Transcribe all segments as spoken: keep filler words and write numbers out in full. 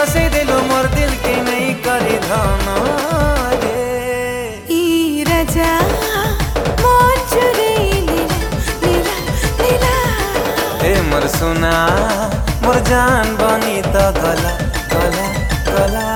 रसे दिलु मोर दिल के नहीं करी धन रे ई राजा मन चुरैले लीला लीला ए मोर सोना मोर जान बनी त गला गला गला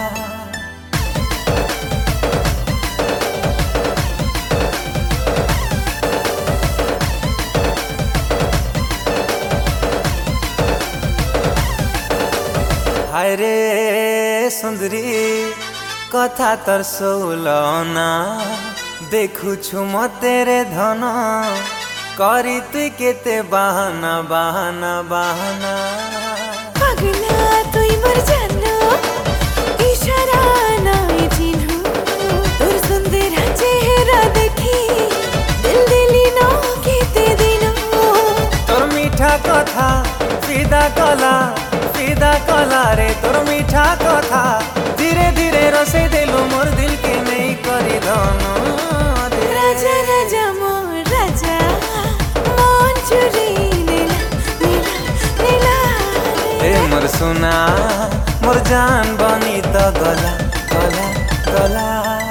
हाय रे सुंदरी कथा तर सोलना देखु छु म तेरे धन करी तुई केते बहाना बहाना बहाना पगला तुई मोर जानो इशारा नाई चिन्हु तोर सुंदर चेहरा देखी दिल दिली न केते दिनो तोर मीठा कथा सीधा कला सीधा कला रे तोर मीठा कथा धीरे धीरे रसे दिलु मोर दिल के नहीं करी धन रे राजा राजा मोर राजा मन चुरैले लीला लीला ए मोर सोना मोर जान बनी त गला गला गला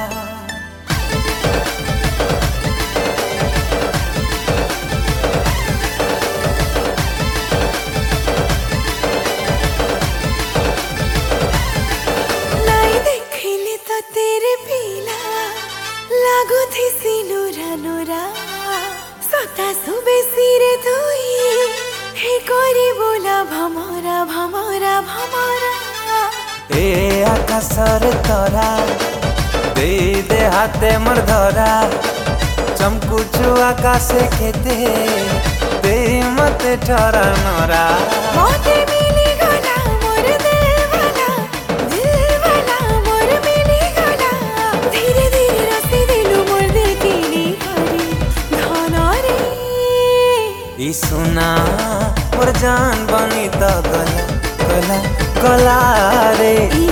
लागो थी सिनुरा नोरा सता सुबे सिरे धोई हे कोरी बोला भमरा भमरा भमरा ए आकाशर तरा दे दे हाथे मोर धरा चमकुचु आकाशे खेते दे मते ठरा नरा मोते मिली गला मोर देवाला दिलवाला मोर मिली गला धीरे धीरे रसे दिलु मोर दिल की नी हरी धना रे ई सोना मोर जान बनी त गला गला गला रे